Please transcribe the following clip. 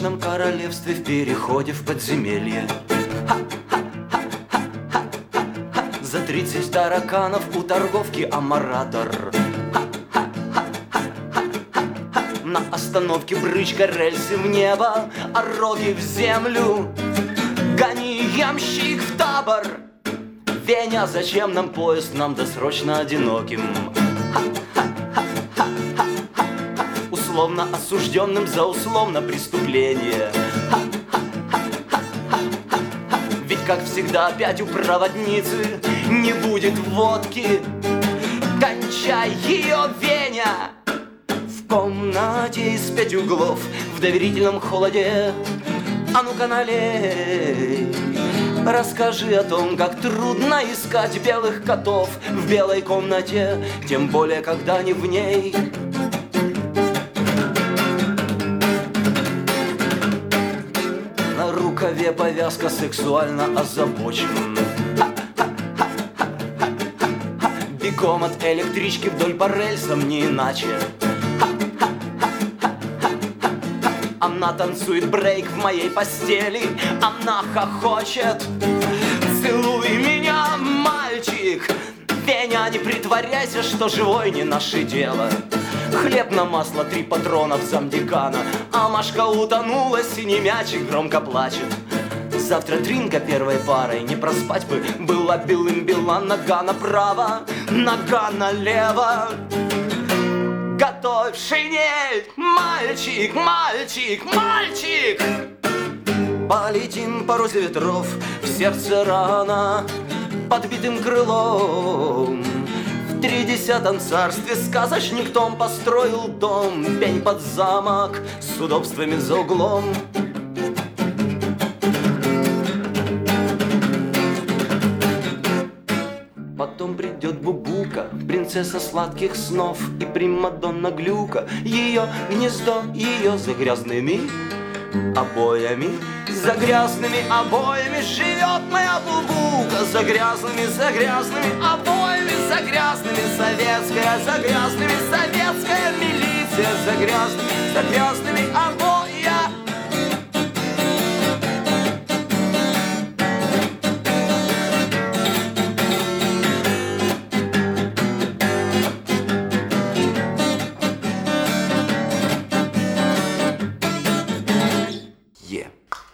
сказочном королевстве в переходе в подземелье. За 30 тараканов у торговки амаратор. На остановке брычка, рельсы в небо, а роги в землю. Гони, ямщик, в табор. Веня, зачем нам поезд, нам досрочно одиноким. Условно осужденным за условно преступление. Ведь, как всегда, опять у проводницы не будет водки. Кончай ее, Веня! В комнате из 5 углов, в доверительном холоде. А ну-ка налей. Расскажи о том, как трудно искать белых котов в белой комнате, тем более, когда не в ней. На рукаве повязка, сексуально озабочен. Бегом от электрички вдоль по рельсам, не иначе. Она танцует брейк в моей постели, она хохочет. Целуй меня, мальчик. Веня, не притворяйся, что живой не наше дело. Хлеб на масло, 3 патрона в замдекана, а Машка утонула, синий мячик громко плачет. Завтра тринка первой парой, не проспать бы. Была белым бела, нога направо, нога налево. Готовь шинель, мальчик, мальчик, мальчик! Полетим по розе ветров, в сердце рана, подбитым крылом. В 30-м царстве сказочник Том построил дом, пень под замок, с удобствами за углом. Потом придет Бубука, принцесса сладких снов, и примадонна Глюка, ее гнездо, ее за грязными обоями. За грязными обоями живет моя Бубука, за грязными обоями, за грязными советская милиция, за грязными обоями.